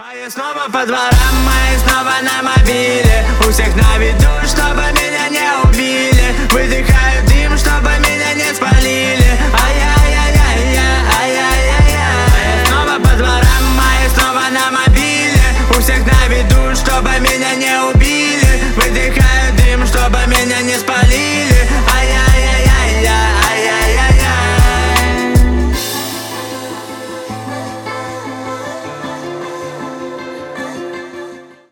А я снова по дворам, мои снова на мобиле. У всех на виду, чтобы меня не убили. Выдыхаю дым, чтобы меня не спалили. Ай-яй-яй-яй-яй, ай-яй-яй-яй. А я снова по дворам, мои снова на мобиле. У всех на виду, чтобы меня не убили. Выдыхаю дым, чтобы меня не спалили.